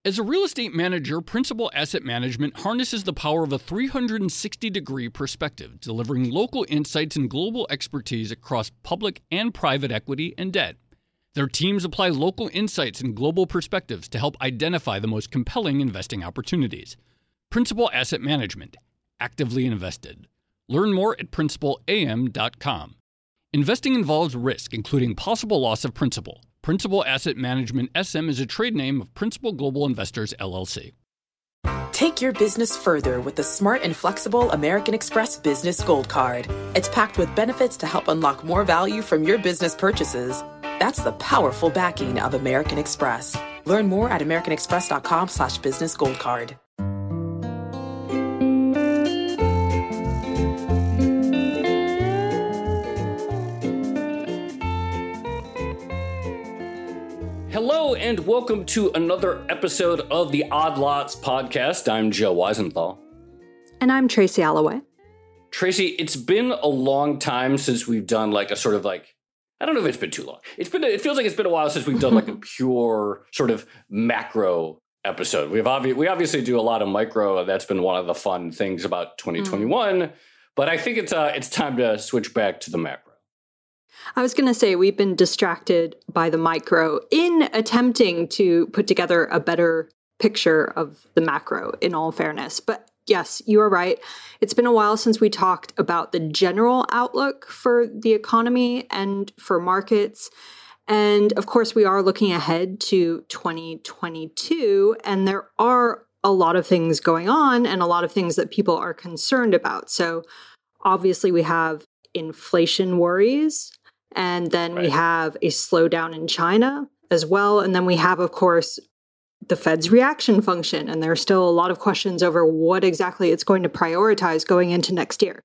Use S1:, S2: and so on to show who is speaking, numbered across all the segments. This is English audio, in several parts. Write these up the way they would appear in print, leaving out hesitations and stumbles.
S1: As a real estate manager, Principal Asset Management harnesses the power of a 360-degree perspective, delivering local insights and global expertise across public and private equity and debt. Their teams apply local insights and global perspectives to help identify the most compelling investing opportunities. Principal Asset Management. Actively invested. Learn more at principalam.com. Investing involves risk, including possible loss of principal. Principal Asset Management SM is a trade name of Principal Global Investors, LLC.
S2: Take your business further with the smart and flexible American Express Business Gold Card. It's packed with benefits to help unlock more value from your business purchases. That's the powerful backing of American Express. Learn more at americanexpress.com/businessgoldcard.
S3: Hello and welcome to another episode of the Odd Lots podcast. I'm Joe Weisenthal.
S4: And I'm Tracy Alloway.
S3: Tracy, it's been a long time since we've done like a sort of like, I don't know if it's been too long. It feels like it's been a while since we've done like a pure sort of macro episode. We obviously do a lot of micro. That's been one of the fun things about 2021. But I think it's time to switch back to the macro.
S4: I was going to say we've been distracted by the micro in attempting to put together a better picture of the macro, in all fairness. But yes, you are right. It's been a while since we talked about the general outlook for the economy and for markets. And of course, we are looking ahead to 2022, and there are a lot of things going on and a lot of things that people are concerned about. So obviously, we have inflation worries. And then we have a slowdown in China as well. And then we have, of course, the Fed's reaction function. And there are still a lot of questions over what exactly it's going to prioritize going into next year.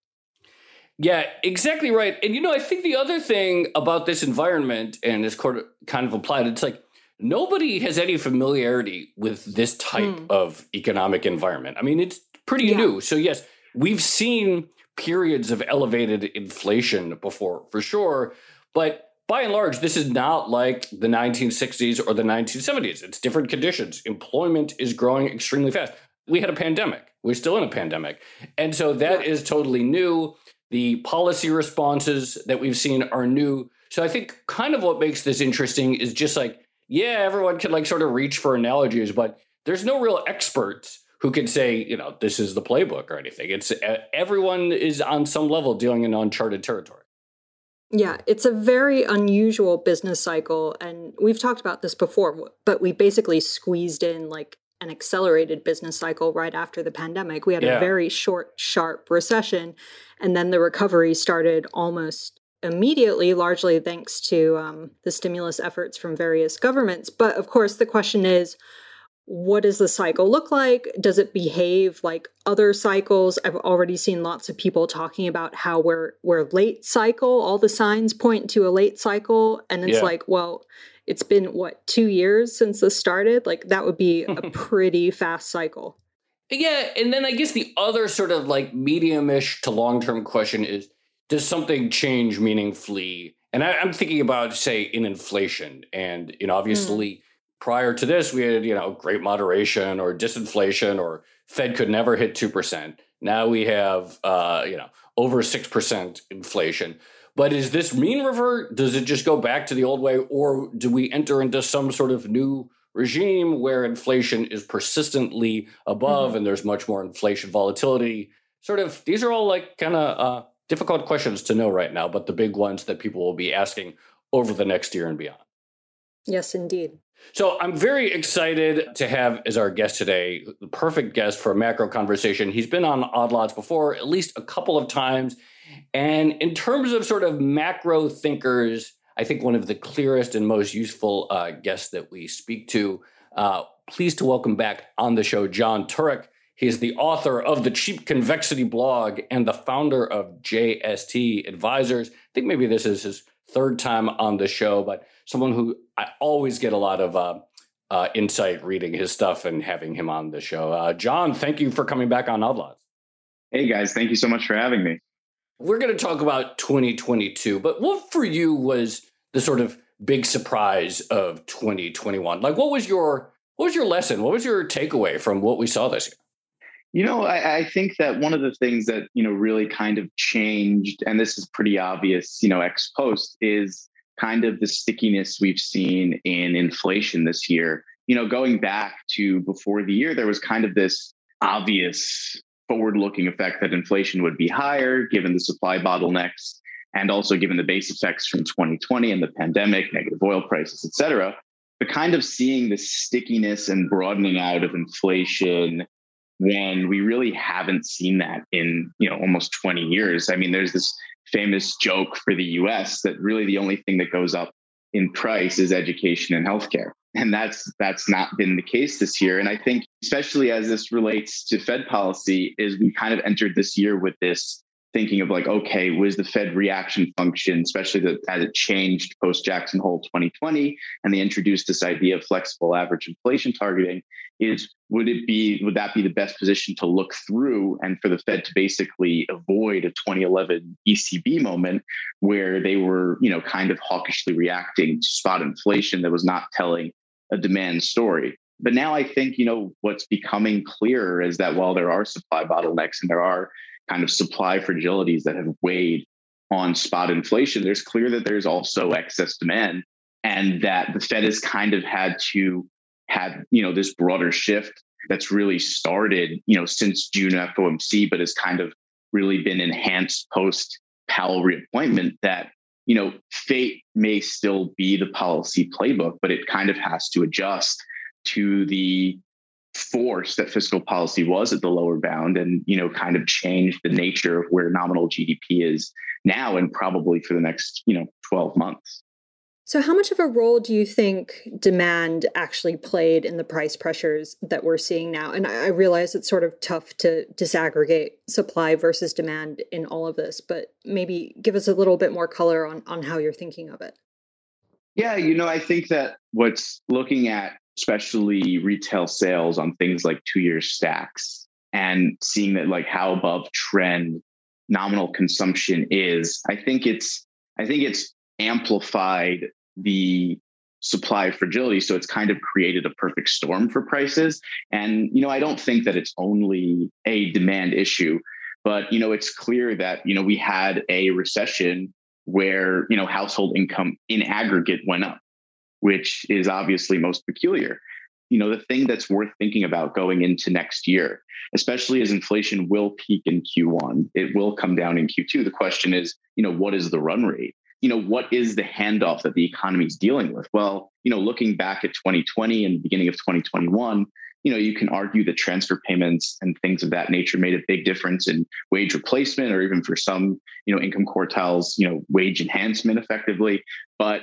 S3: Yeah, exactly right. And, I think the other thing about this environment, and it's kind of applied, it's like nobody has any familiarity with this type of economic environment. I mean, it's pretty new. So, yes, we've seen periods of elevated inflation before, for sure. But by and large, this is not like the 1960s or the 1970s. It's different conditions. Employment is growing extremely fast. We had a pandemic. We're still in a pandemic. And so that is totally new. The policy responses that we've seen are new. So I think kind of what makes this interesting is just like, everyone can like sort of reach for analogies, but there's no real experts who can say, this is the playbook or anything. It's everyone is on some level dealing in uncharted territory.
S4: Yeah, it's a very unusual business cycle. And we've talked about this before, but we basically squeezed in like an accelerated business cycle right after the pandemic. We had a very short, sharp recession. And then the recovery started almost immediately, largely thanks to the stimulus efforts from various governments. But of course, the question is, what does the cycle look like? Does it behave like other cycles? I've already seen lots of people talking about how we're late cycle. All the signs point to a late cycle. And it's like, well, it's been, 2 years since this started? Like, that would be a pretty fast cycle.
S3: Yeah. And then I guess the other sort of like medium-ish to long-term question is, does something change meaningfully? And I'm thinking about, say, in inflation. And, obviously, prior to this, we had, great moderation or disinflation, or Fed could never hit 2%. Now we have, over 6% inflation. But is this mean revert? Does it just go back to the old way? Or do we enter into some sort of new regime where inflation is persistently above and there's much more inflation volatility? Sort of, these are all like kind of difficult questions to know right now, but the big ones that people will be asking over the next year and beyond.
S4: Yes, indeed.
S3: So I'm very excited to have as our guest today, the perfect guest for a macro conversation. He's been on Odd Lots before, at least a couple of times. And in terms of sort of macro thinkers, I think one of the clearest and most useful guests that we speak to. Pleased to welcome back on the show, John Turek. He is the author of the Cheap Convexity blog and the founder of JST Advisors. I think maybe this is his third time on the show, but someone who I always get a lot of insight reading his stuff and having him on the show. John, thank you for coming back on Odd Lots.
S5: Hey, guys. Thank you so much for having me.
S3: We're going to talk about 2022, but what for you was the sort of big surprise of 2021? Like, what was your What was your lesson? What was your takeaway from what we saw this year?
S5: I think that one of the things that, really kind of changed, and this is pretty obvious, ex post, is kind of the stickiness we've seen in inflation this year. Going back to before the year, there was kind of this obvious forward-looking effect that inflation would be higher given the supply bottlenecks and also given the base effects from 2020 and the pandemic, negative oil prices, et cetera. But kind of seeing the stickiness and broadening out of inflation when we really haven't seen that in, almost 20 years. I mean, there's this famous joke for the US that really the only thing that goes up in price is education and healthcare. And that's not been the case this year. And I think, especially as this relates to Fed policy, is we kind of entered this year with this thinking of like, okay, was the Fed reaction function, especially as it changed post Jackson Hole 2020, and they introduced this idea of flexible average inflation targeting, would that be the best position to look through and for the Fed to basically avoid a 2011 ECB moment where they were, kind of hawkishly reacting to spot inflation that was not telling a demand story. But now I think, what's becoming clearer is that while there are supply bottlenecks and there are kind of supply fragilities that have weighed on spot inflation, there's clear that there's also excess demand, and that the Fed has kind of had to have, this broader shift that's really started, since June FOMC, but has kind of really been enhanced post Powell reappointment, that, fate may still be the policy playbook, but it kind of has to adjust to the force that fiscal policy was at the lower bound and, kind of change the nature of where nominal GDP is now and probably for the next, 12 months.
S4: So how much of a role do you think demand actually played in the price pressures that we're seeing now? And I realize it's sort of tough to disaggregate supply versus demand in all of this, but maybe give us a little bit more color on how you're thinking of it.
S5: Yeah, I think that what's looking at especially retail sales on things like 2-year stacks and seeing that like how above trend nominal consumption is, I think it's amplified the supply fragility. So it's kind of created a perfect storm for prices. And, I don't think that it's only a demand issue, but, it's clear that, we had a recession where, household income in aggregate went up, which is obviously most peculiar. The thing that's worth thinking about going into next year, especially as inflation will peak in Q1, it will come down in Q2. The question is, what is the run rate? What is the handoff that the economy is dealing with? Well, looking back at 2020 and the beginning of 2021, you can argue that transfer payments and things of that nature made a big difference in wage replacement, or even for some, income quartiles, wage enhancement effectively. But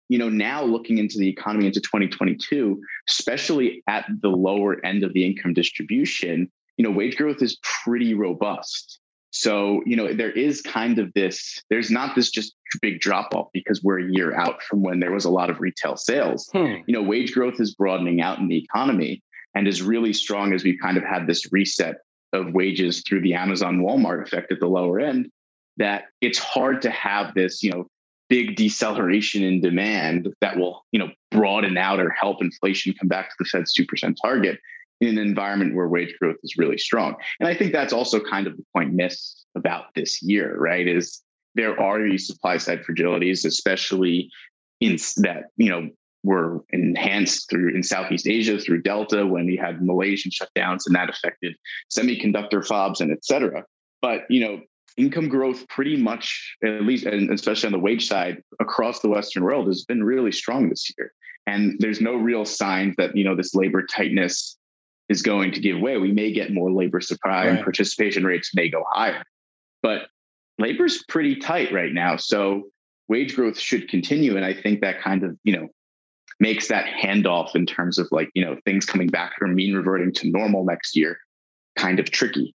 S5: now looking into the economy into 2022, especially at the lower end of the income distribution, wage growth is pretty robust. So, there is kind of there's not this just big drop off because we're a year out from when there was a lot of retail sales. Wage growth is broadening out in the economy and is really strong as we've kind of had this reset of wages through the Amazon Walmart effect at the lower end, that it's hard to have this, big deceleration in demand that will, broaden out or help inflation come back to the Fed's 2% target in an environment where wage growth is really strong. And I think that's also kind of the point missed about this year, right? Is there are these supply side fragilities, especially in that, were enhanced in Southeast Asia through Delta when we had Malaysian shutdowns, and that affected semiconductor fobs and et cetera. But, income growth pretty much, at least, and especially on the wage side across the Western world, has been really strong this year. And there's no real signs that, this labor tightness is going to give way. We may get more labor supply and participation rates may go higher, but labor's pretty tight right now. So wage growth should continue. And I think that kind of, makes that handoff in terms of like, things coming back or mean reverting to normal next year kind of tricky.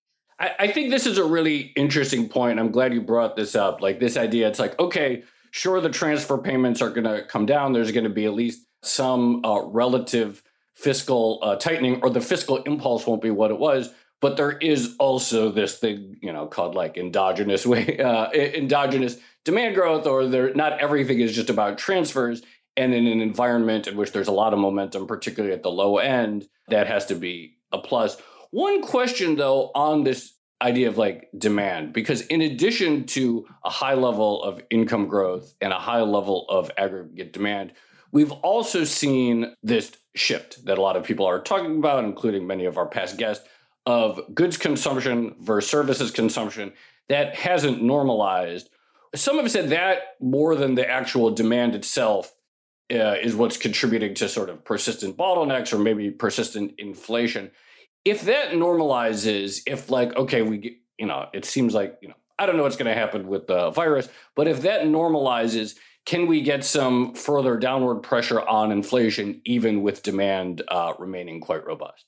S3: I think this is a really interesting point. I'm glad you brought this up. Like this idea, it's like, okay, sure, the transfer payments are going to come down. There's going to be at least some relative fiscal tightening, or the fiscal impulse won't be what it was. But there is also this thing, called like endogenous demand growth, or not everything is just about transfers. And in an environment in which there's a lot of momentum, particularly at the low end, that has to be a plus. One question, though, on this idea of like demand, because in addition to a high level of income growth and a high level of aggregate demand, we've also seen this shift that a lot of people are talking about, including many of our past guests, of goods consumption versus services consumption that hasn't normalized. Some have said that more than the actual demand itself is what's contributing to sort of persistent bottlenecks or maybe persistent inflation. If that normalizes, if like, okay, we get, it seems like, I don't know what's going to happen with the virus, but if that normalizes, can we get some further downward pressure on inflation, even with demand remaining quite robust?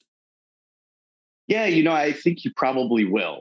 S5: Yeah, I think you probably will.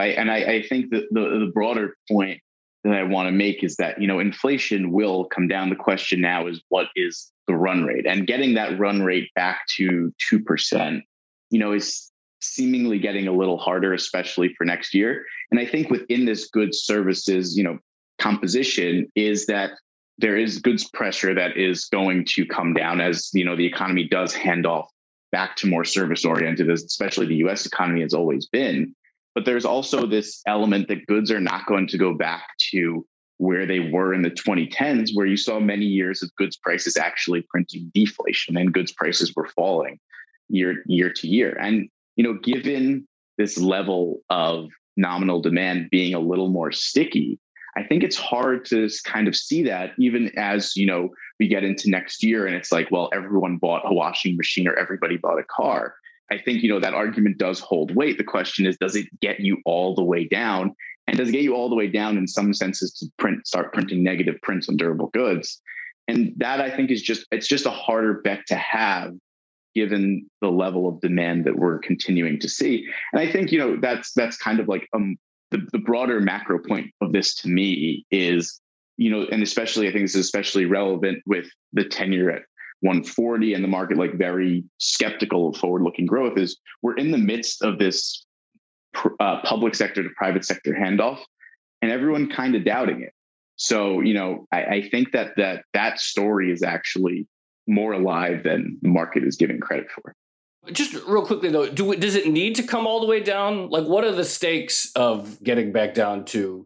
S5: I think that the broader point that I want to make is that, inflation will come down. The question now is, what is the run rate? And getting that run rate back to 2%, is seemingly getting a little harder, especially for next year. And I think within this goods services, composition is that there is goods pressure that is going to come down as, the economy does hand off back to more service oriented, especially the US economy has always been. But there's also this element that goods are not going to go back to where they were in the 2010s, where you saw many years of goods prices actually printing deflation and goods prices were falling year to year. And, given this level of nominal demand being a little more sticky, I think it's hard to kind of see that even as, we get into next year and it's like, well, everyone bought a washing machine or everybody bought a car. I think, that argument does hold weight. The question is, does it get you all the way down? And does it get you all the way down in some senses to start printing negative prints on durable goods? And that I think it's just a harder bet to have given the level of demand that we're continuing to see. And I think, that's kind of like the broader macro point of this to me is, and especially, I think this is especially relevant with the 10-year at 140 and the market like very skeptical of forward-looking growth, is we're in the midst of this public sector to private sector handoff and everyone kind of doubting it. So, I think that story is actually more alive than the market is giving credit for.
S3: Just real quickly, though, does it need to come all the way down? Like, what are the stakes of getting back down to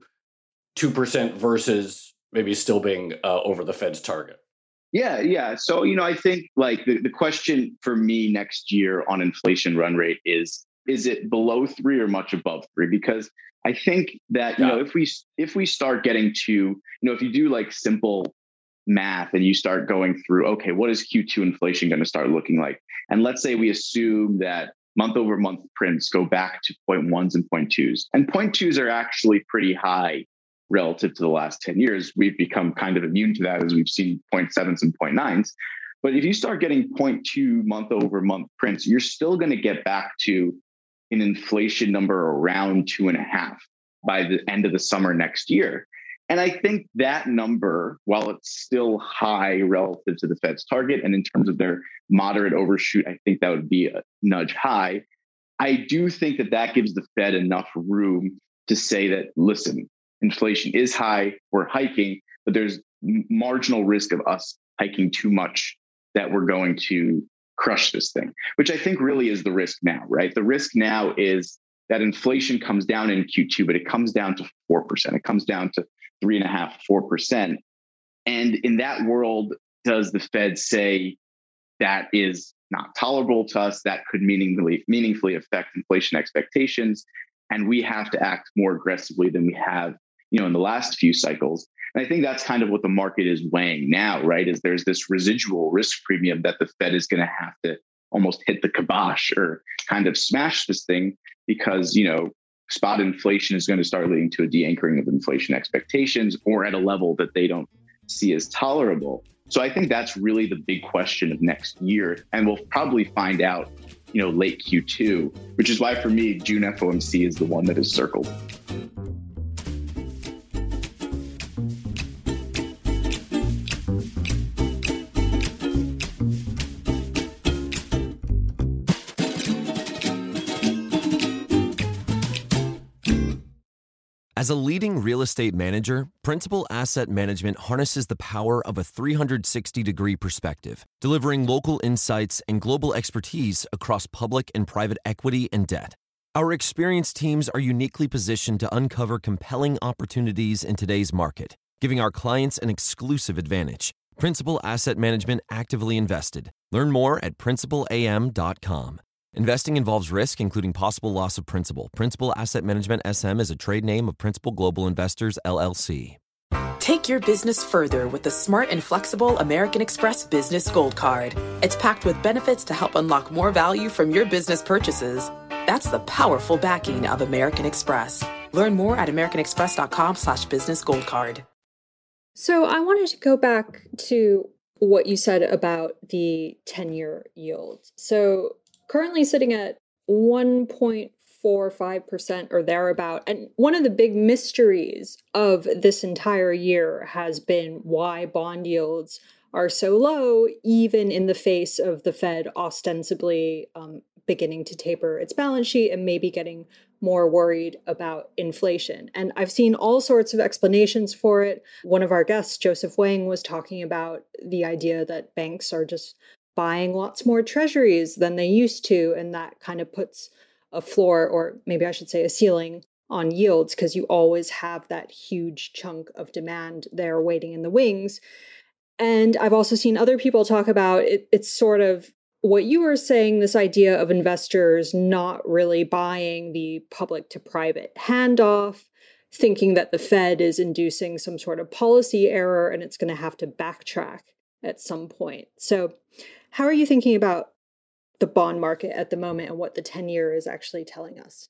S3: 2% versus maybe still being over the Fed's target?
S5: Yeah. So, I think like the question for me next year on inflation run rate is it below 3 or much above 3? Because I think that, if we start getting to, if you do like simple math and you start going through, okay, what is Q2 inflation going to start looking like? And let's say we assume that month over month prints go back to 0.1s and 0.2s. And 0.2s are actually pretty high relative to the last 10 years. We've become kind of immune to that as we've seen 0.7s and 0.9s. But if you start getting 0.2 month over month prints, you're still going to get back to an inflation number around 2.5 by the end of the summer next year. And I think that number, while it's still high relative to the Fed's target, and in terms of their moderate overshoot, I think that would be a nudge high. I do think that gives the Fed enough room to say that, listen, inflation is high, we're hiking, but there's marginal risk of us hiking too much that we're going to crush this thing, which I think really is the risk now, right? The risk now is that inflation comes down in Q2, but it comes down to 4%. It comes down to 3.5%, 4%. And in that world, does the Fed say that is not tolerable to us, that could meaningfully affect inflation expectations, and we have to act more aggressively than we have, in the last few cycles? And I think that's kind of what the market is weighing now, right? Is there's this residual risk premium that the Fed is going to have to almost hit the kibosh or kind of smash this thing because, spot inflation is going to start leading to a de-anchoring of inflation expectations or at a level that they don't see as tolerable. So I think that's really the big question of next year. And we'll probably find out, late Q2, which is why for me, June FOMC is the one that is circled.
S6: As a leading real estate manager, Principal Asset Management harnesses the power of a 360-degree perspective, delivering local insights and global expertise across public and private equity and debt. Our experienced teams are uniquely positioned to uncover compelling opportunities in today's market, giving our clients an exclusive advantage. Principal Asset Management actively invested. Learn more at principalam.com. Investing involves risk, including possible loss of principal. Principal Asset Management SM is a trade name of Principal Global Investors, LLC.
S2: Take your business further with the smart and flexible American Express Business Gold Card. It's packed with benefits to help unlock more value from your business purchases. That's the powerful backing of American Express. Learn more at americanexpress.com/businessgoldcard.
S4: So I wanted to go back to what you said about the 10-year yield. So currently sitting at 1.45% or thereabout. And one of the big mysteries of this entire year has been why bond yields are so low, even in the face of the Fed ostensibly beginning to taper its balance sheet and maybe getting more worried about inflation. And I've seen all sorts of explanations for it. One of our guests, Joseph Wang, was talking about the idea that banks are just buying lots more treasuries than they used to, and that kind of puts a floor, or maybe I should say a ceiling, on yields, because you always have that huge chunk of demand there waiting in the wings. And I've also seen other people talk about it. It's sort of what you were saying, this idea of investors not really buying the public to private handoff, thinking that the Fed is inducing some sort of policy error and it's going to have to backtrack at some point. So how are you thinking about the bond market at the moment and what the 10-year is actually telling us?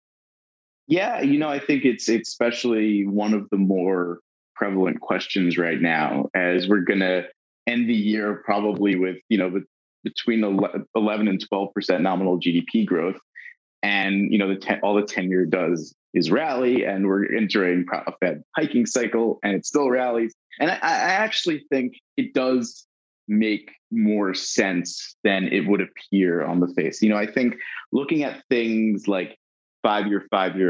S5: Yeah, I think it's especially one of the more prevalent questions right now, as we're going to end the year probably with, between 11 and 12% nominal GDP growth. And, all the 10-year does is rally, and we're entering a Fed hiking cycle, and it still rallies. And I actually think it does make more sense than it would appear on the face. I think looking at things like five-year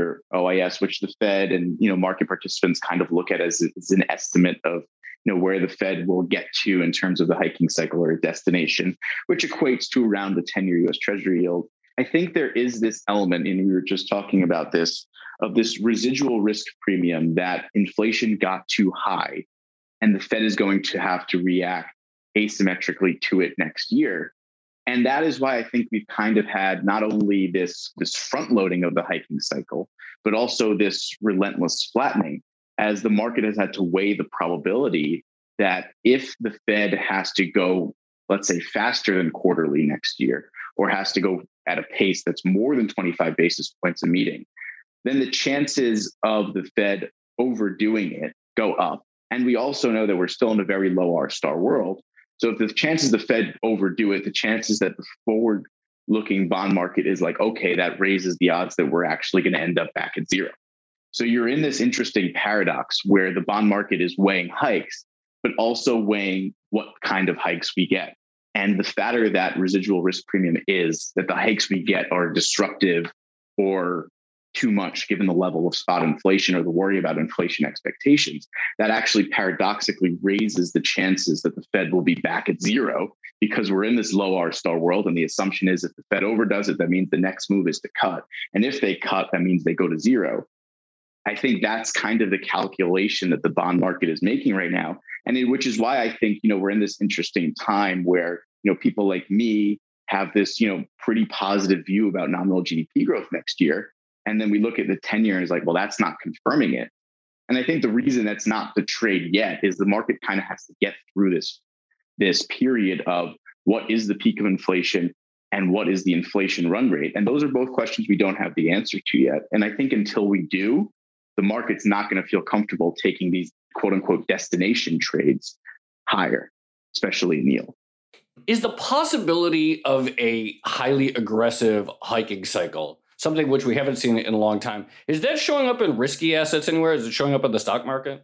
S5: OIS, which the Fed and, market participants kind of look at as an estimate of, where the Fed will get to in terms of the hiking cycle or a destination, which equates to around the 10-year US Treasury yield. I think there is this element, and we were just talking about this, of this residual risk premium that inflation got too high, and the Fed is going to have to react asymmetrically to it next year. And that is why I think we've kind of had not only this front loading of the hiking cycle, but also this relentless flattening, as the market has had to weigh the probability that if the Fed has to go, let's say, faster than quarterly next year, or has to go at a pace that's more than 25 basis points a meeting, then the chances of the Fed overdoing it go up. And we also know that we're still in a very low R-star world. So if the chances the Fed overdo it, the chances that the forward-looking bond market is like, okay, that raises the odds that we're actually going to end up back at zero. So you're in this interesting paradox where the bond market is weighing hikes, but also weighing what kind of hikes we get. And the fatter that residual risk premium is, that the hikes we get are disruptive or too much given the level of spot inflation or the worry about inflation expectations, that actually paradoxically raises the chances that the Fed will be back at zero, because we're in this low R-star world. And the assumption is if the Fed overdoes it, that means the next move is to cut. And if they cut, that means they go to zero. I think that's kind of the calculation that the bond market is making right now. And which is why I think, we're in this interesting time where, people like me have this, pretty positive view about nominal GDP growth next year. And then we look at the 10-year and it's like, well, that's not confirming it. And I think the reason that's not the trade yet is the market kind of has to get through this period of what is the peak of inflation and what is the inflation run rate. And those are both questions we don't have the answer to yet. And I think until we do, the market's not going to feel comfortable taking these quote unquote destination trades higher, especially in yield.
S3: Is the possibility of a highly aggressive hiking cycle something which we haven't seen in a long time? Is that showing up in risky assets anywhere? Is it showing up in the stock market?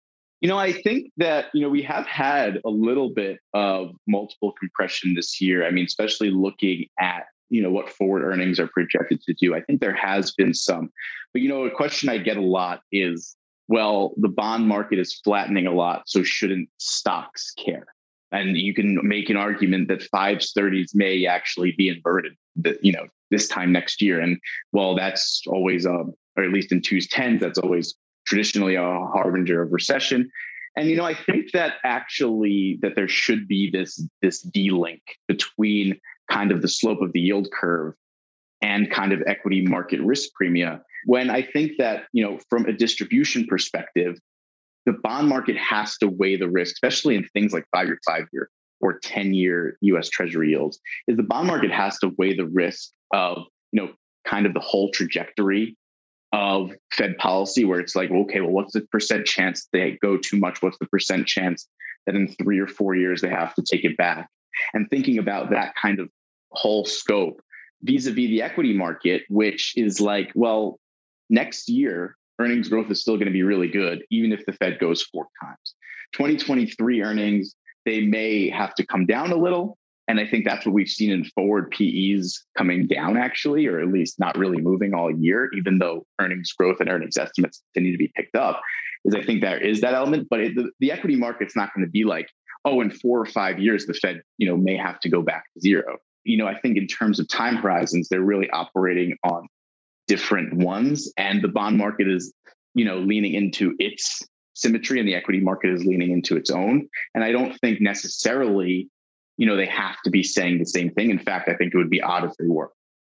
S5: I think that, we have had a little bit of multiple compression this year. I mean, especially looking at, what forward earnings are projected to do. I think there has been some. But, a question I get a lot is, well, the bond market is flattening a lot, so shouldn't stocks care? And you can make an argument that 5s30s may actually be inverted, this time next year. And well, that's always, or at least in 2s10s, that's always traditionally a harbinger of recession. And, I think that actually that there should be this de-link between kind of the slope of the yield curve and kind of equity market risk premia, when I think that, from a distribution perspective, the bond market has to weigh the risk, especially in things like 5-year or 10-year US Treasury yields, is the bond market has to weigh the risk of, kind of the whole trajectory of Fed policy, where it's like, okay, well, what's the percent chance they go too much? What's the percent chance that in 3 or 4 years they have to take it back? And thinking about that kind of whole scope vis-a-vis the equity market, which is like, well, next year, earnings growth is still going to be really good, even if the Fed goes 4 times. 2023 earnings, they may have to come down a little. And I think that's what we've seen in forward PEs coming down, actually, or at least not really moving all year, even though earnings growth and earnings estimates continue to be picked up, is I think there is that element. But the equity market's not going to be like, oh, in 4 or 5 years, the Fed, may have to go back to zero. I think in terms of time horizons, they're really operating on different ones. And the bond market is, leaning into its symmetry and the equity market is leaning into its own. And I don't think necessarily, they have to be saying the same thing. In fact, I think it would be odd if they were.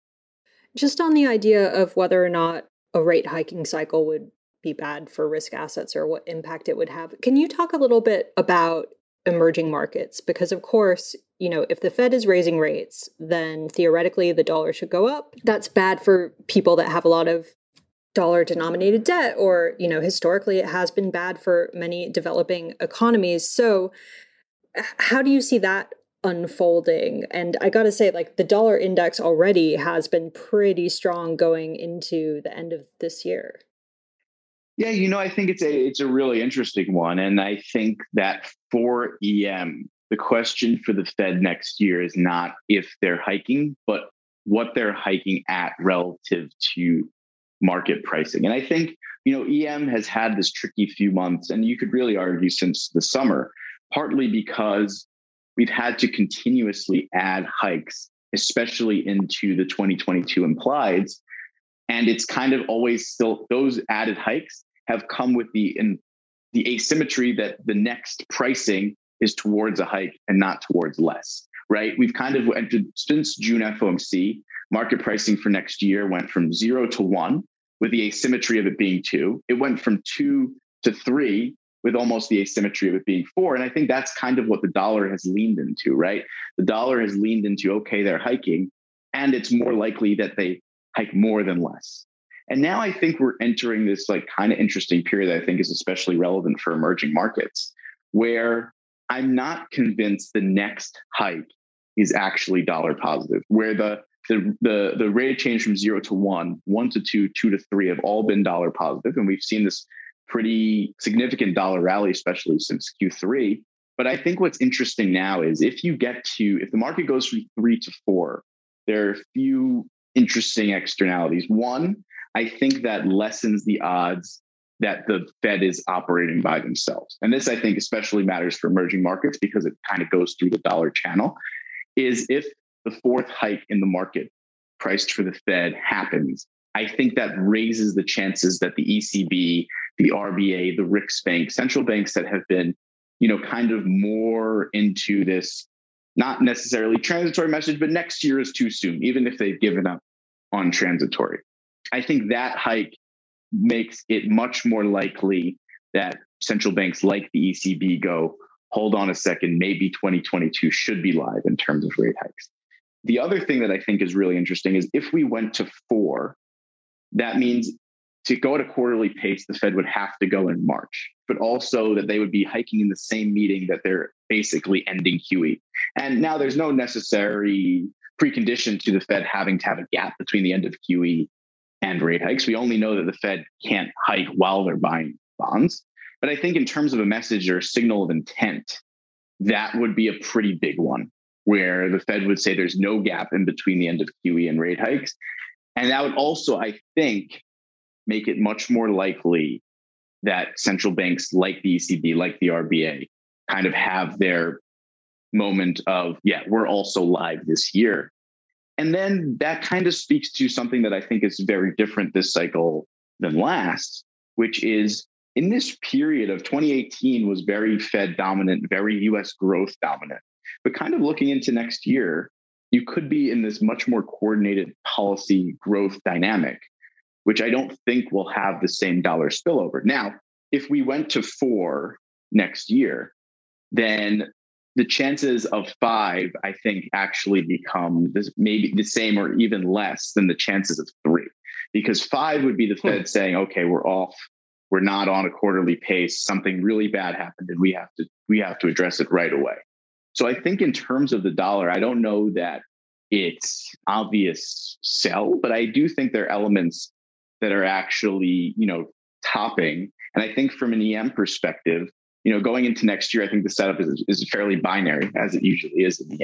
S4: Just on the idea of whether or not a rate hiking cycle would be bad for risk assets or what impact it would have, can you talk a little bit about emerging markets? Because of course, if the Fed is raising rates, then theoretically the dollar should go up. That's bad for people that have a lot of dollar denominated debt, or, historically it has been bad for many developing economies. So how do you see that unfolding? And I got to say, like, the dollar index already has been pretty strong going into the end of this year.
S5: Yeah, I think it's a really interesting one. And I think that for EM, the question for the Fed next year is not if they're hiking, but what they're hiking at relative to market pricing. And I think, EM has had this tricky few months, and you could really argue since the summer, partly because we've had to continuously add hikes, especially into the 2022 implieds. And it's kind of always still, those added hikes have come with the asymmetry that the next pricing is towards a hike and not towards less, right? We've kind of entered, since June FOMC, market pricing for next year went from 0 to 1 with the asymmetry of it being 2. It went from 2 to 3 with almost the asymmetry of it being 4. And I think that's kind of what the dollar has leaned into, right? The dollar has leaned into, okay, they're hiking, and it's more likely that they hike more than less. And now I think we're entering this like kind of interesting period that I think is especially relevant for emerging markets, where I'm not convinced the next hike is actually dollar positive, where the rate of change from 0 to 1, 1 to 2, 2 to 3 have all been dollar positive. And we've seen this pretty significant dollar rally, especially since Q3. But I think what's interesting now is if the market goes from 3 to 4, there are a few interesting externalities. One, I think that lessens the odds that the Fed is operating by themselves. And this, I think, especially matters for emerging markets because it kind of goes through the dollar channel, is if the 4th hike in the market priced for the Fed happens, I think that raises the chances that the ECB, the RBA, the Riksbank, central banks that have been, kind of more into this, not necessarily transitory message, but next year is too soon, even if they've given up on transitory. I think that hike makes it much more likely that central banks like the ECB go, hold on a second, maybe 2022 should be live in terms of rate hikes. The other thing that I think is really interesting is if we went to 4, that means to go at a quarterly pace, the Fed would have to go in March, but also that they would be hiking in the same meeting that they're basically ending QE. And now there's no necessary precondition to the Fed having to have a gap between the end of QE and rate hikes. We only know that the Fed can't hike while they're buying bonds. But I think in terms of a message or a signal of intent, that would be a pretty big one, where the Fed would say there's no gap in between the end of QE and rate hikes. And that would also, I think, make it much more likely that central banks like the ECB, like the RBA, kind of have their moment of, yeah, we're also live this year. And then that kind of speaks to something that I think is very different this cycle than last, which is in this period of 2018 was very Fed dominant, very US growth dominant. But kind of looking into next year, you could be in this much more coordinated policy growth dynamic, which I don't think will have the same dollar spillover. Now, if we went to 4 next year, then the chances of 5, I think, actually become maybe the same or even less than the chances of 3, because 5 would be the Fed saying, okay, we're off. We're not on a quarterly pace. Something really bad happened and we have to address it right away. So I think in terms of the dollar, I don't know that it's obvious sell, but I do think there are elements that are actually, topping. And I think from an EM perspective, going into next year, I think the setup is fairly binary, as it usually is in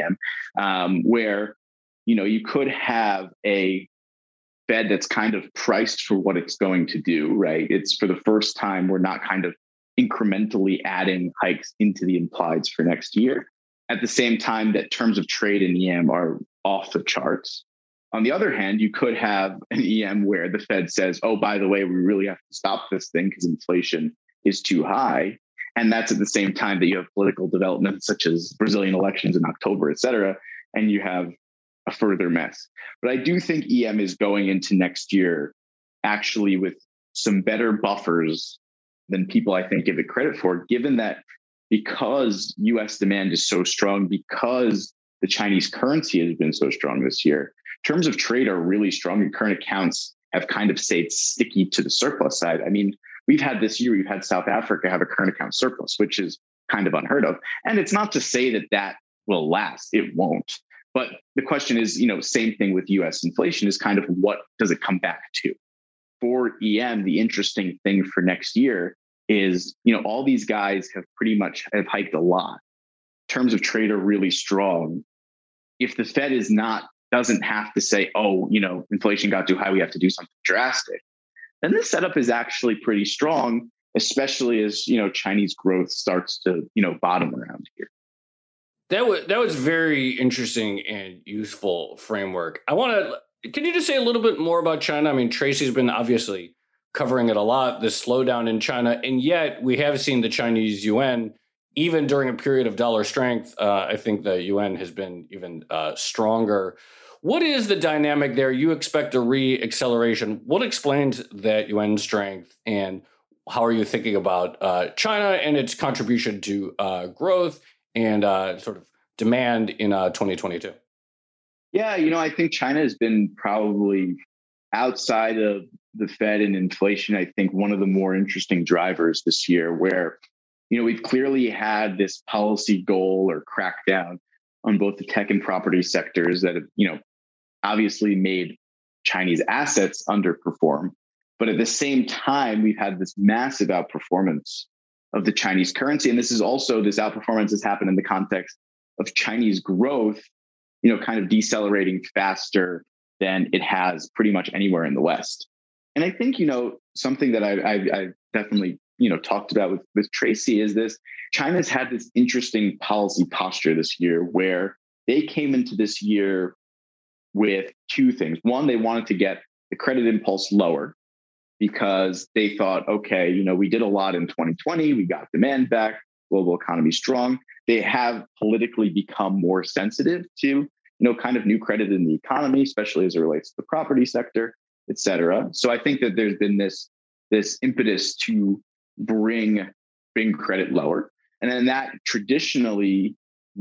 S5: EM, where, you could have a Fed that's kind of priced for what it's going to do, right? It's for the first time, we're not kind of incrementally adding hikes into the implieds for next year. At the same time that terms of trade in EM are off the charts. On the other hand, you could have an EM where the Fed says, oh, by the way, we really have to stop this thing because inflation is too high. And that's at the same time that you have political developments such as Brazilian elections in October, et cetera, and you have a further mess. But I do think EM is going into next year actually with some better buffers than people, I think, give it credit for, given that because US demand is so strong, because the Chinese currency has been so strong this year, terms of trade are really strong and current accounts have kind of stayed sticky to the surplus side. I mean, we've had South Africa have a current account surplus, which is kind of unheard of. And it's not to say that that will last. It won't. But the question is, same thing with US inflation is kind of what does it come back to? For EM, the interesting thing for next year is, all these guys have hiked a lot. Terms of trade are really strong. If the Fed doesn't have to say, oh, inflation got too high, we have to do something drastic, then the setup is actually pretty strong, especially as, Chinese growth starts to, bottom around here.
S3: That was very interesting and useful framework. Can you just say a little bit more about China? I mean, Tracy's been obviously covering it a lot, the slowdown in China, and yet we have seen the Chinese yuan, even during a period of dollar strength. I think the yuan has been even stronger. What is the dynamic there? You expect a re-acceleration. What explains that yuan strength, and how are you thinking about China and its contribution to growth and sort of demand in 2022?
S5: Yeah, I think China has been probably outside of the Fed and inflation, I think one of the more interesting drivers this year where, we've clearly had this policy goal or crackdown on both the tech and property sectors that have, obviously made Chinese assets underperform. But at the same time, we've had this massive outperformance of the Chinese currency. And this outperformance has happened in the context of Chinese growth, kind of decelerating faster than it has pretty much anywhere in the West. And I think, something that I've definitely, talked about with Tracy is this: China's had this interesting policy posture this year where they came into this year with 2 things. One, they wanted to get the credit impulse lower because they thought, okay, we did a lot in 2020, we got demand back, global economy strong. They have politically become more sensitive to, kind of new credit in the economy, especially as it relates to the property sector, et cetera. So I think that there's been this impetus to bring credit lower. And then that traditionally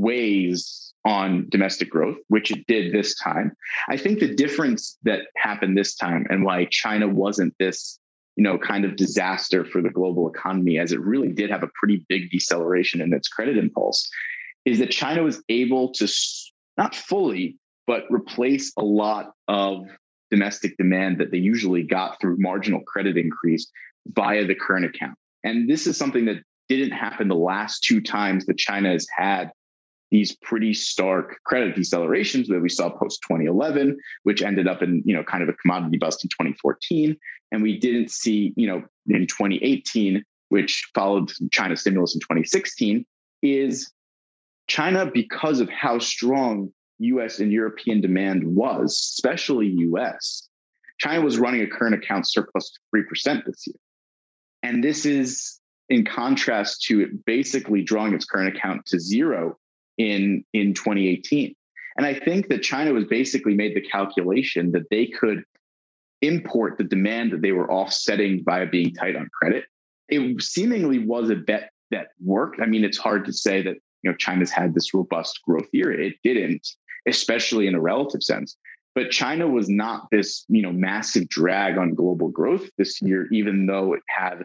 S5: weighs on domestic growth, which it did this time. I think the difference that happened this time and why China wasn't this, kind of disaster for the global economy, as it really did have a pretty big deceleration in its credit impulse, is that China was able to not fully, but replace a lot of domestic demand that they usually got through marginal credit increase via the current account. And this is something that didn't happen the last 2 times that China has had these pretty stark credit decelerations that we saw post 2011, which ended up in, kind of a commodity bust in 2014. and we didn't see, in 2018, which followed China's stimulus in 2016, is China, because of how strong US and European demand was, especially US, China was running a current account surplus of 3% this year. And this is in contrast to it basically drawing its current account to zero in 2018. And I think that China was basically made the calculation that they could import the demand that they were offsetting by being tight on credit. It seemingly was a bet that worked. I mean, it's hard to say that China's had this robust growth year. It didn't, especially in a relative sense. But China was not this, massive drag on global growth this year, even though it had,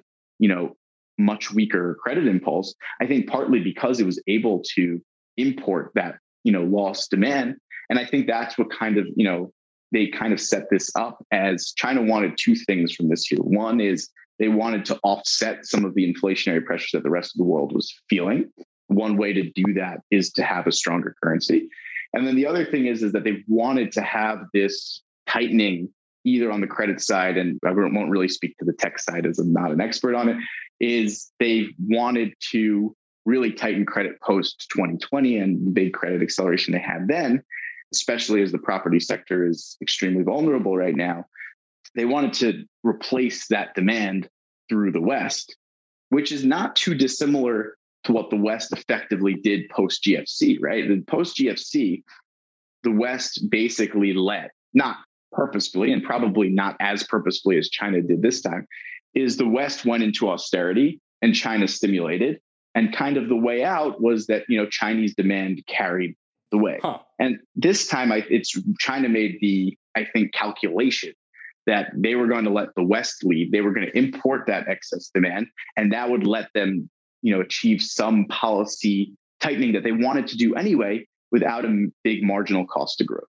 S5: much weaker credit impulse. I think partly because it was able to import that, lost demand. And I think that's what kind of, they kind of set this up as China wanted two things from this year. One is they wanted to offset some of the inflationary pressures that the rest of the world was feeling. One way to do that is to have a stronger currency. And then the other thing is that they wanted to have this tightening either on the credit side, and I won't really speak to the tech side as I'm not an expert on it, is they wanted to really tighten credit post 2020 and the big credit acceleration they had then, especially as the property sector is extremely vulnerable right now. They wanted to replace that demand through the West, which is not too dissimilar to what the West effectively did post GFC, right? The post GFC, the West basically led, not purposefully and probably not as purposefully as China did this time, is the West went into austerity and China stimulated. And kind of the way out was that, Chinese demand carried the way. And this time China made the, I think, calculation that they were going to let the West lead. They were going to import that excess demand, and that would let them, achieve some policy tightening that they wanted to do anyway without a big marginal cost to growth.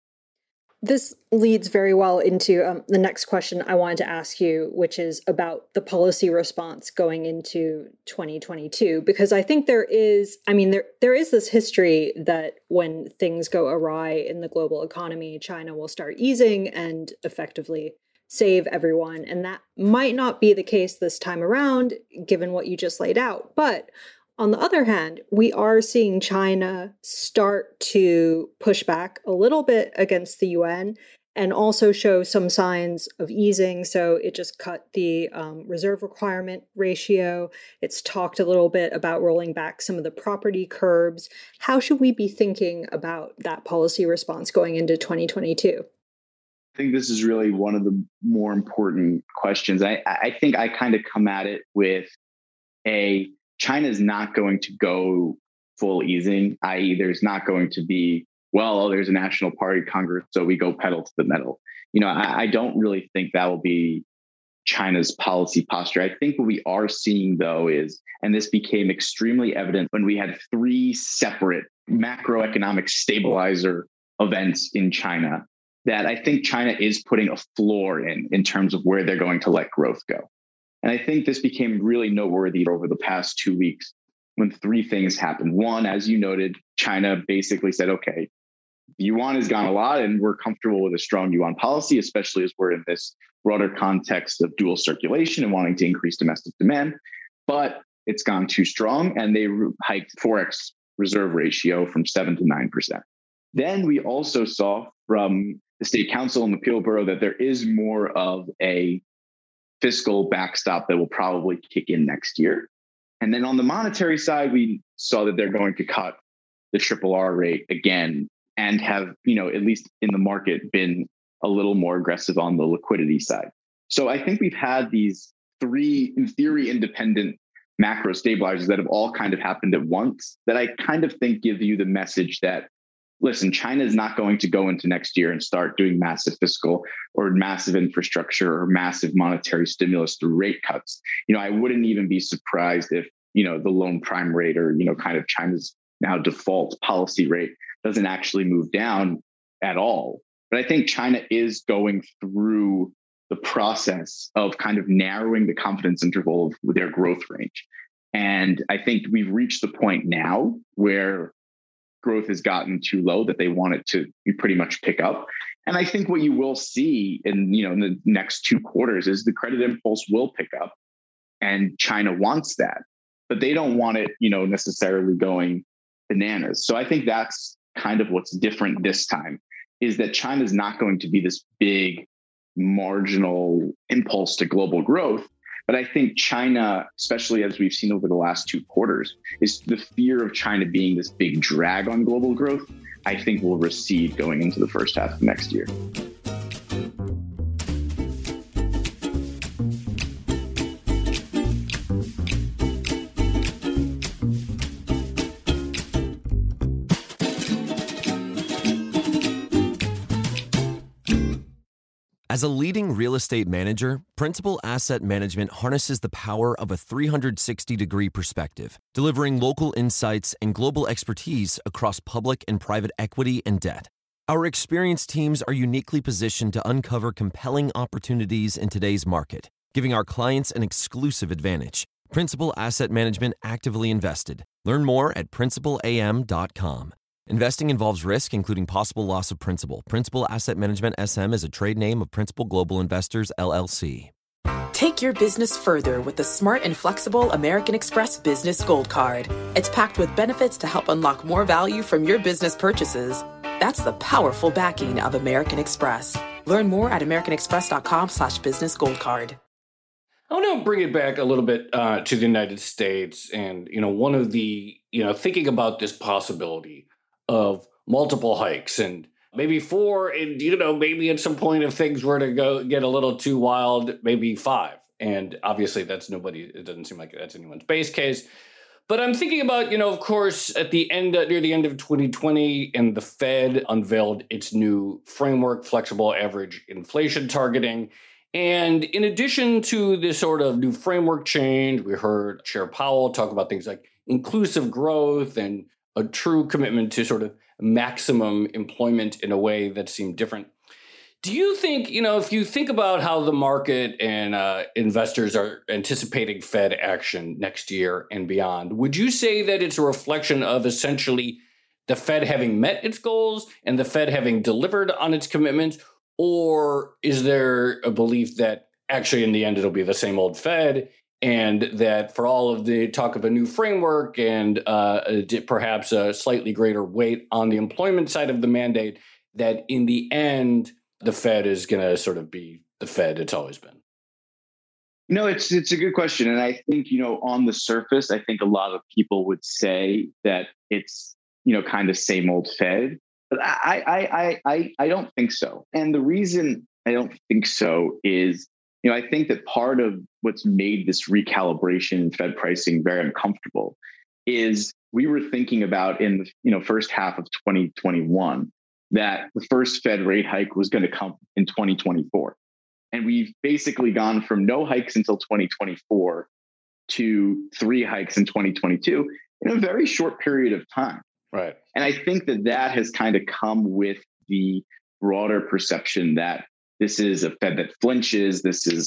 S4: This leads very well into the next question I wanted to ask you, which is about the policy response going into 2022, because I think there is this history that when things go awry in the global economy, China will start easing and effectively save everyone. And that might not be the case this time around, given what you just laid out. But on the other hand, we are seeing China start to push back a little bit against the UN and also show some signs of easing. So it just cut the reserve requirement ratio. It's talked a little bit about rolling back some of the property curbs. How should we be thinking about that policy response going into 2022?
S5: I think this is really one of the more important questions. I think I kind of come at it with China is not going to go full easing, i.e. there's not going to be, there's a National Party Congress, so we go pedal to the metal. I don't really think that will be China's policy posture. I think what we are seeing, though, is, and this became extremely evident when we had three separate macroeconomic stabilizer events in China, that I think China is putting a floor in terms of where they're going to let growth go. And I think this became really noteworthy over the past 2 weeks when three things happened. One, as you noted, China basically said, okay, yuan has gone a lot and we're comfortable with a strong yuan policy, especially as we're in this broader context of dual circulation and wanting to increase domestic demand. But it's gone too strong and they hiked Forex reserve ratio from 7 to 9%. Then we also saw from the State Council and the Politburo that there is more of a fiscal backstop that will probably kick in next year. And then on the monetary side, we saw that they're going to cut the RRR rate again and have, at least in the market, been a little more aggressive on the liquidity side. So I think we've had these three, in theory, independent macro stabilizers that have all kind of happened at once that I kind of think give you the message that, listen, China is not going to go into next year and start doing massive fiscal or massive infrastructure or massive monetary stimulus through rate cuts. I wouldn't even be surprised if, the loan prime rate or, kind of China's now default policy rate doesn't actually move down at all. But I think China is going through the process of kind of narrowing the confidence interval of their growth range. And I think we've reached the point now where growth has gotten too low that they want it to pretty much pick up. And I think what you will see in the next 2 quarters is the credit impulse will pick up, and China wants that, but they don't want it, necessarily going bananas. So I think that's kind of what's different this time, is that China is not going to be this big marginal impulse to global growth. But I think China, especially as we've seen over the last 2 quarters, is the fear of China being this big drag on global growth, I think will recede going into the first half of next year.
S6: As a leading real estate manager, Principal Asset Management harnesses the power of a 360-degree perspective, delivering local insights and global expertise across public and private equity and debt. Our experienced teams are uniquely positioned to uncover compelling opportunities in today's market, giving our clients an exclusive advantage. Principal Asset Management actively invested. Learn more at principalam.com. Investing involves risk, including possible loss of principal. Principal Asset Management SM is a trade name of Principal Global Investors, LLC.
S2: Take your business further with the smart and flexible American Express Business Gold Card. It's packed with benefits to help unlock more value from your business purchases. That's the powerful backing of American Express. Learn more at americanexpress.com/business gold card.
S3: I want to bring it back a little bit to the United States, and one of the thinking about this possibility of multiple hikes, and maybe 4, and maybe at some point if things were to get a little too wild, maybe 5. And obviously it doesn't seem like that's anyone's base case. But I'm thinking about, of course, near the end of 2020, and the Fed unveiled its new framework, flexible average inflation targeting. And in addition to this sort of new framework change, we heard Chair Powell talk about things like inclusive growth and a true commitment to sort of maximum employment in a way that seemed different. Do you think, if you think about how the market and investors are anticipating Fed action next year and beyond, would you say that it's a reflection of essentially the Fed having met its goals and the Fed having delivered on its commitments? Or is there a belief that actually in the end it'll be the same old Fed, and that for all of the talk of a new framework and perhaps a slightly greater weight on the employment side of the mandate, that in the end, the Fed is going to sort of be the Fed it's always been?
S5: It's a good question. And I think, on the surface, I think a lot of people would say that it's, kind of same old Fed. But I don't think so. And the reason I don't think so is, I think that part of what's made this recalibration in Fed pricing very uncomfortable is we were thinking about in the first half of 2021 that the first Fed rate hike was going to come in 2024. And we've basically gone from no hikes until 2024 to 3 hikes in 2022 in a very short period of time.
S3: Right. And
S5: I think that has kind of come with the broader perception that this is a Fed that flinches.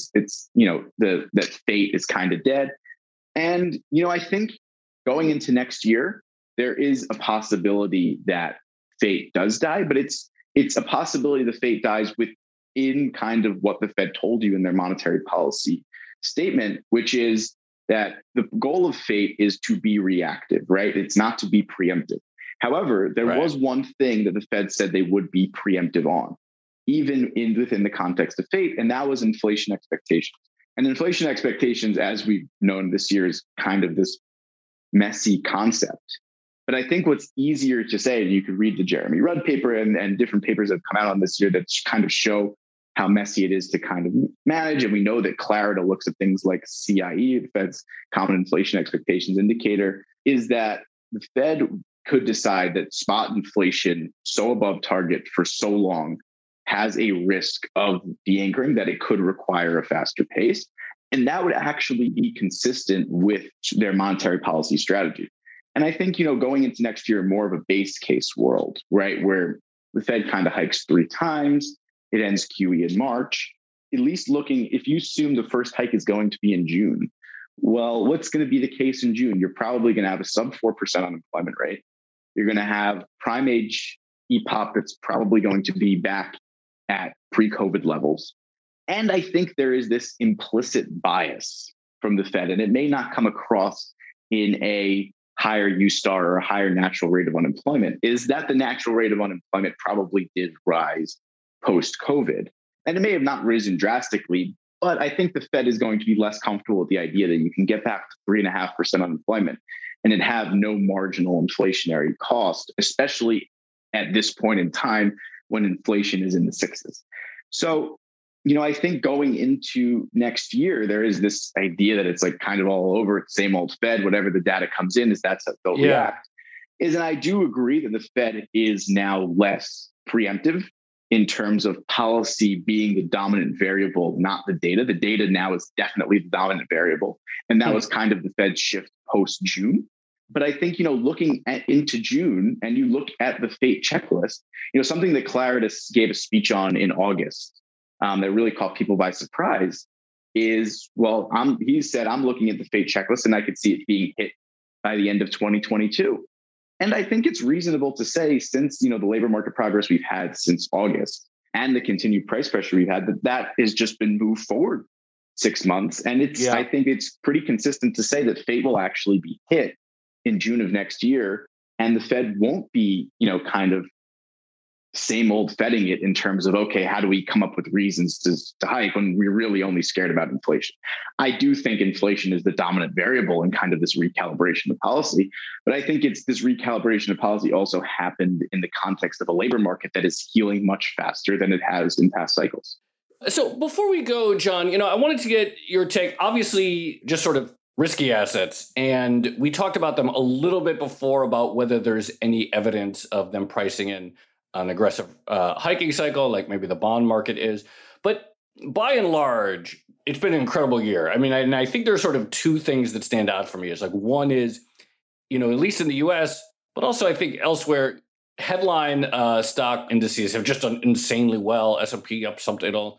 S5: That fate is kind of dead. And, I think going into next year, there is a possibility that fate does die, but it's a possibility the fate dies within kind of what the Fed told you in their monetary policy statement, which is that the goal of fate is to be reactive, right? It's not to be preemptive. However, there was one thing that the Fed said they would be preemptive on, even within the context of fate, and that was inflation expectations. And inflation expectations, as we've known this year, is kind of this messy concept. But I think what's easier to say, and you could read the Jeremy Rudd paper and different papers that have come out on this year that kind of show how messy it is to kind of manage. And we know that Clarida looks at things like CIE, the Fed's Common Inflation Expectations Indicator, is that the Fed could decide that spot inflation so above target for so long has a risk of de-anchoring that it could require a faster pace. And that would actually be consistent with their monetary policy strategy. And I think, going into next year, more of a base case world, right, where the Fed kind of hikes 3 times, it ends QE in March, at least if you assume the first hike is going to be in June, well, what's going to be the case in June? You're probably going to have a sub 4% unemployment rate. You're going to have prime age EPOP that's probably going to be back at pre-COVID levels. And I think there is this implicit bias from the Fed, and it may not come across in a higher U-star or a higher natural rate of unemployment, is that the natural rate of unemployment probably did rise post-COVID. And it may have not risen drastically, but I think the Fed is going to be less comfortable with the idea that you can get back to 3.5% unemployment and it have no marginal inflationary cost, especially at this point in time when inflation is in the sixes. So, I think going into next year, there is this idea that it's like kind of all over, same old Fed, whatever the data comes in, that's how they'll react. And I do agree that the Fed is now less preemptive in terms of policy being the dominant variable, not the data. The data now is definitely the dominant variable. And that was kind of the Fed's shift post-June. But I think, looking into June and you look at the FATE checklist, something that Claridis gave a speech on in August that really caught people by surprise is, he said, I'm looking at the FATE checklist and I could see it being hit by the end of 2022. And I think it's reasonable to say, since, the labor market progress we've had since August and the continued price pressure we've had, that has just been moved forward 6 months. And I think it's pretty consistent to say that FATE will actually be hit in June of next year. And the Fed won't be, kind of same old Fedding it in terms of, okay, how do we come up with reasons to hike when we're really only scared about inflation? I do think inflation is the dominant variable in kind of this recalibration of policy, but I think it's this recalibration of policy also happened in the context of a labor market that is healing much faster than it has in past cycles.
S3: So before we go, John, I wanted to get your take, obviously just sort of risky assets. And we talked about them a little bit before about whether there's any evidence of them pricing in an aggressive hiking cycle, like maybe the bond market is. But by and large, it's been an incredible year. I mean, I think there's sort of two things that stand out for me. It's like, one is, at least in the US, but also I think elsewhere, headline stock indices have just done insanely well. S&P up something like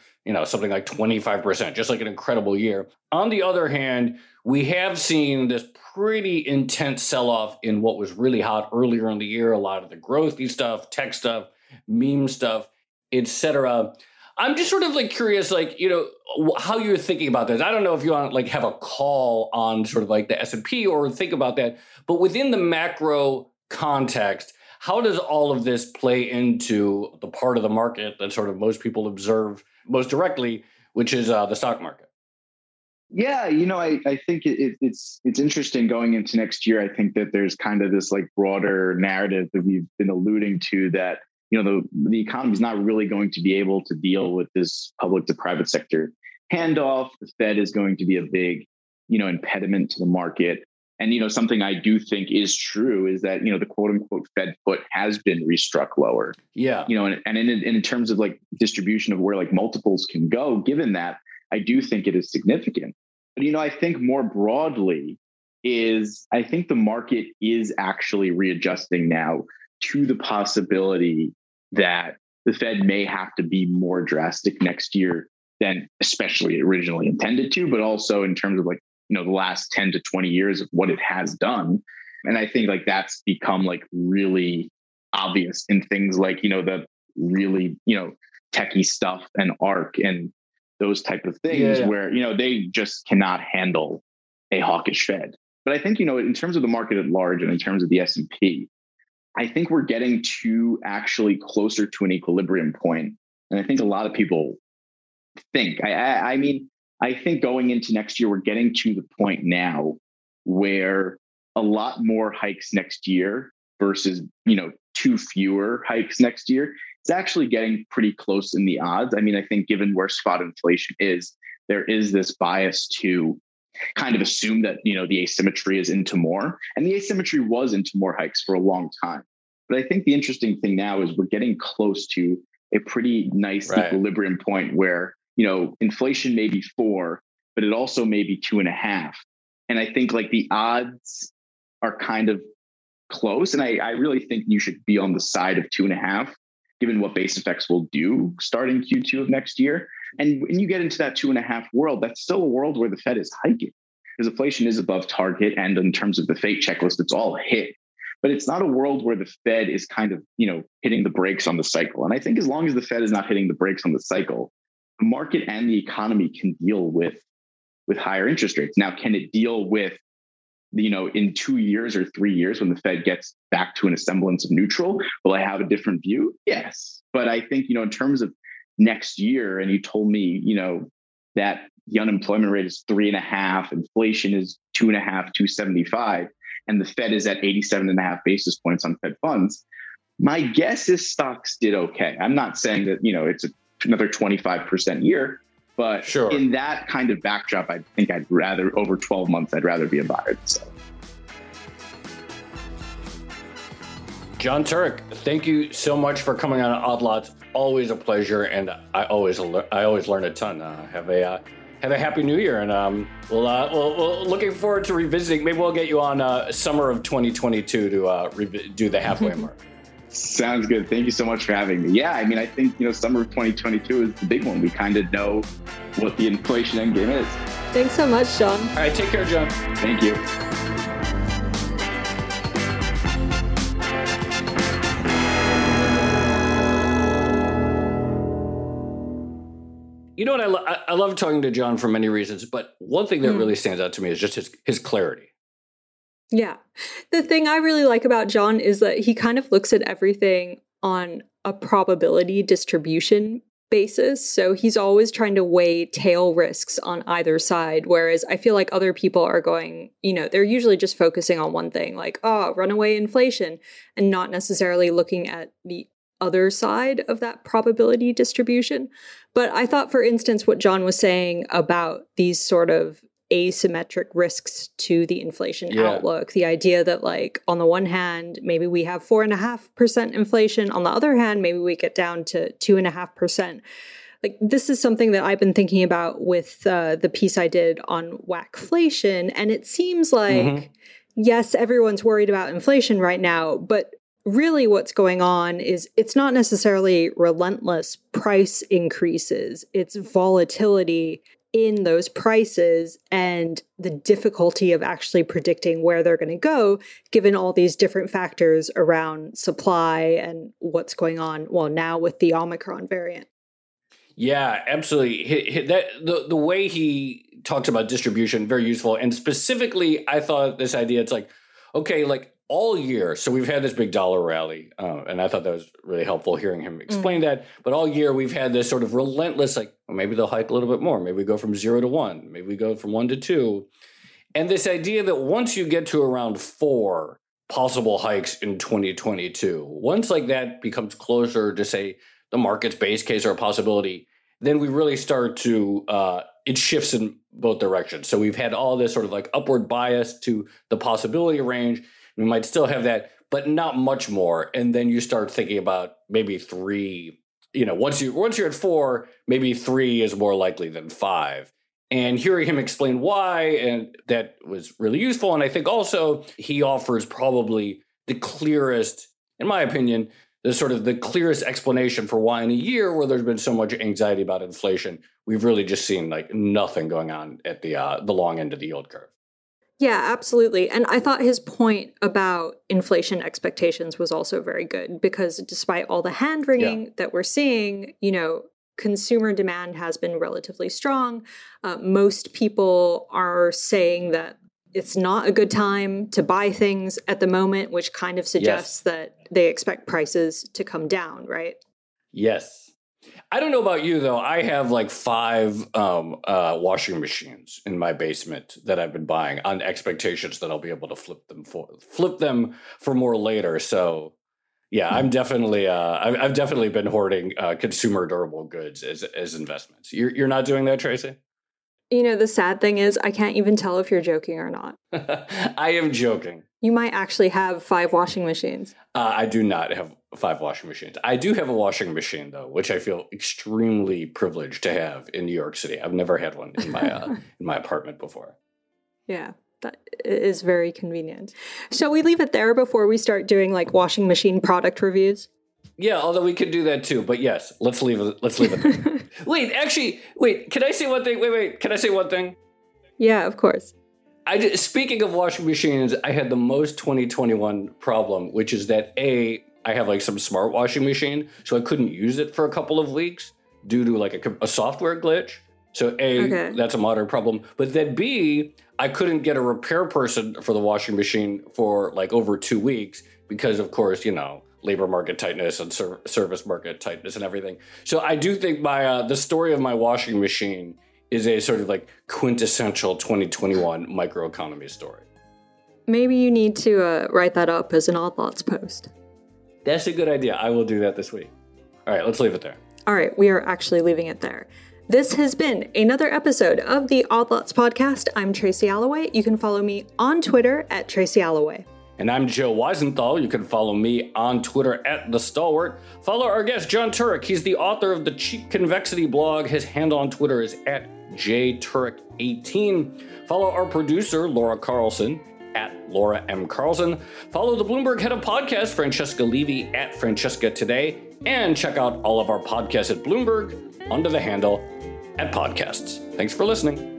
S3: 25%, just like an incredible year. On the other hand, we have seen this pretty intense sell-off in what was really hot earlier in the year. A lot of the growthy stuff, tech stuff, meme stuff, etc. I'm just sort of curious, how you're thinking about this. I don't know if you want to have a call on sort of the S&P or think about that, but within the macro context, how does all of this play into the part of the market that sort of most people observe most directly, which is the stock market?
S5: Yeah, I think it's interesting going into next year. I think that there's kind of this broader narrative that we've been alluding to that, the economy is not really going to be able to deal with this public to private sector handoff. The Fed is going to be a big, impediment to the market. And, something I do think is true is that, the quote unquote Fed put has been restruck lower.
S3: Yeah.
S5: And in terms of distribution of where multiples can go, given that, I do think it is significant. But, I think more broadly I think the market is actually readjusting now to the possibility that the Fed may have to be more drastic next year than especially originally intended to, but also in terms of the last 10 to 20 years of what it has done. And I think that's become really obvious in things the really, techie stuff and ARK and those type of things where, they just cannot handle a hawkish Fed. But I think, in terms of the market at large and in terms of the S&P, I think we're getting to actually closer to an equilibrium point. And I think a lot of people think, I think going into next year, we're getting to the point now where a lot more hikes next year versus, two fewer hikes next year. It's actually getting pretty close in the odds. I think given where spot inflation is, there is this bias to kind of assume that, the asymmetry is into more. And the asymmetry was into more hikes for a long time. But I think the interesting thing now is we're getting close to a pretty nice equilibrium point where, inflation may be 4, but it also may be 2.5. And I think the odds are kind of close. And I really think you should be on the side of 2.5, given what base effects will do starting Q2 of next year. And when you get into that 2.5 world, that's still a world where the Fed is hiking because inflation is above target. And in terms of the FATE checklist, it's all hit. but it's not a world where the Fed is kind of, hitting the brakes on the cycle. And I think as long as the Fed is not hitting the brakes on the cycle, the market and the economy can deal with higher interest rates. Now, can it deal with, in 2 years or 3 years when the Fed gets back to a semblance of neutral? Will I have a different view? Yes. But I think, in terms of next year, and you told me, that the unemployment rate is 3.5, inflation is 2.5, 275, and the Fed is at 87.5 basis points on Fed funds. My guess is stocks did okay. I'm not saying that, it's another 25% year, but
S3: sure,
S5: in that kind of backdrop, I think I'd rather, over 12 months, I'd rather be a buyer than seller.
S3: John Turek, thank you so much for coming on Odd Lots. Always a pleasure, and I always learn a ton. Have a happy New Year, and we'll looking forward to revisiting. Maybe we'll get you on summer of 2022 to do the halfway mark.
S5: Sounds good. Thank you so much for having me. Yeah, I think summer of 2022 is the big one. We kind of know what the inflation endgame is.
S4: Thanks so much, John.
S3: All right, take care, John.
S5: Thank you.
S3: You know what? I love talking to John for many reasons, but one thing that really stands out to me is just his clarity.
S4: Yeah. The thing I really like about John is that he kind of looks at everything on a probability distribution basis. So he's always trying to weigh tail risks on either side. Whereas I feel like other people are going, they're usually just focusing on one thing, like, runaway inflation, and not necessarily looking at the other side of that probability distribution. But I thought, for instance, what John was saying about these sort of asymmetric risks to the inflation outlook, the idea that, like, on the one hand, maybe we have 4.5% inflation. On the other hand, maybe we get down to 2.5%. Like, this is something that I've been thinking about with the piece I did on WACFlation. And it seems like, yes, everyone's worried about inflation right now, but really what's going on is it's not necessarily relentless price increases. It's volatility in those prices and the difficulty of actually predicting where they're going to go, given all these different factors around supply and what's going on, well, now with the Omicron variant.
S3: Yeah, absolutely. The way he talks about distribution, very useful. And specifically, I thought this idea, it's like, okay, like, all year, so we've had this big dollar rally, and I thought that was really helpful hearing him explain that. But all year, we've had this sort of relentless, like, well, maybe they'll hike a little bit more. Maybe we go from 0 to 1. Maybe we go from 1 to 2. And this idea that once you get to around 4 possible hikes in 2022, once like that becomes closer to, say, the market's base case or a possibility, then we really start to, it shifts in both directions. So we've had all this sort of like upward bias to the possibility range. We might still have that, but not much more. And then you start thinking about maybe 3, once you're at 4, maybe 3 is more likely than 5. And hearing him explain why, and that was really useful. And I think also he offers probably the clearest, in my opinion, the clearest explanation for why in a year where there's been so much anxiety about inflation, we've really just seen like nothing going on at the long end of the yield curve.
S4: Yeah, absolutely. And I thought his point about inflation expectations was also very good, because despite all the hand-wringing that we're seeing, consumer demand has been relatively strong. Most people are saying that it's not a good time to buy things at the moment, which kind of suggests that they expect prices to come down, right?
S3: Yes. I don't know about you, though. I have like 5 washing machines in my basement that I've been buying on expectations that I'll be able to flip them for more later. So, yeah, I'm definitely I've definitely been hoarding consumer durable goods as investments. You're not doing that, Tracy?
S4: The sad thing is I can't even tell if you're joking or not.
S3: I am joking.
S4: You might actually have 5 washing machines.
S3: I do not have 5 washing machines. I do have a washing machine, though, which I feel extremely privileged to have in New York City. I've never had one in my apartment before.
S4: Yeah, that is very convenient. Shall we leave it there before we start doing like washing machine product reviews?
S3: Yeah, although we could do that too. But yes, let's leave it there. Wait, can I say one thing? Wait, can I say one thing?
S4: Yeah, of course.
S3: Speaking of washing machines, I had the most 2021 problem, which is that I have like some smart washing machine, so I couldn't use it for a couple of weeks due to like a software glitch. So that's a modern problem. But then B, I couldn't get a repair person for the washing machine for like over 2 weeks because, of course, labor market tightness and service market tightness and everything. So I do think the story of my washing machine is a sort of like quintessential 2021 microeconomy story.
S4: Maybe you need to write that up as an Odd Lots post.
S3: That's a good idea. I will do that this week. All right, let's leave it there.
S4: All right, we are actually leaving it there. This has been another episode of the Odd Lots podcast. I'm Tracy Alloway. You can follow me on Twitter at Tracy Alloway.
S3: And I'm Joe Weisenthal. You can follow me on Twitter at The Stalwart. Follow our guest, John Turek. He's the author of the Cheap Convexity blog. His handle on Twitter is at JTurek18. Follow our producer, Laura Carlson, at Laura M. Carlson. Follow the Bloomberg head of podcast, Francesca Levy, at Francesca Today. And check out all of our podcasts at Bloomberg under the handle at Podcasts. Thanks for listening.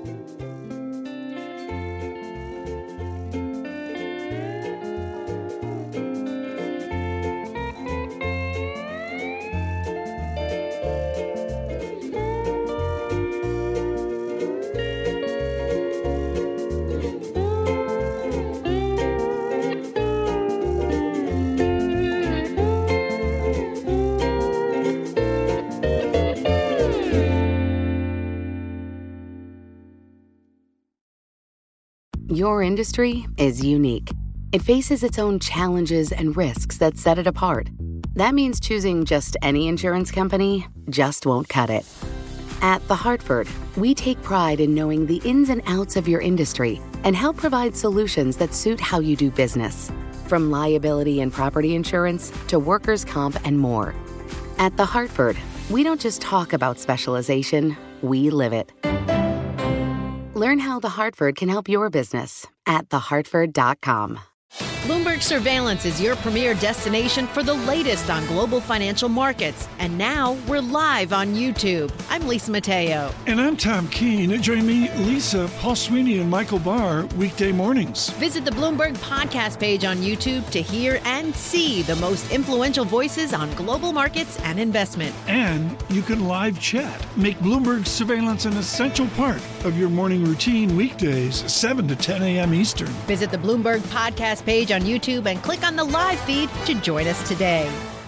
S7: Your industry is unique. It faces its own challenges and risks that set it apart. That means choosing just any insurance company just won't cut it. At The Hartford, we take pride in knowing the ins and outs of your industry and help provide solutions that suit how you do business, from liability and property insurance to workers' comp and more. At The Hartford, we don't just talk about specialization, we live it. Learn how The Hartford can help your business at thehartford.com.
S8: Bloomberg Surveillance is your premier destination for the latest on global financial markets. And now we're live on YouTube. I'm Lisa Mateo.
S9: And I'm Tom Keene. Join me, Lisa, Paul Sweeney, and Michael Barr weekday mornings.
S8: Visit the Bloomberg podcast page on YouTube to hear and see the most influential voices on global markets and investment.
S9: And you can live chat. Make Bloomberg Surveillance an essential part of your morning routine weekdays, 7 to 10 a.m. Eastern.
S8: Visit the Bloomberg podcast page on YouTube and click on the live feed to join us today.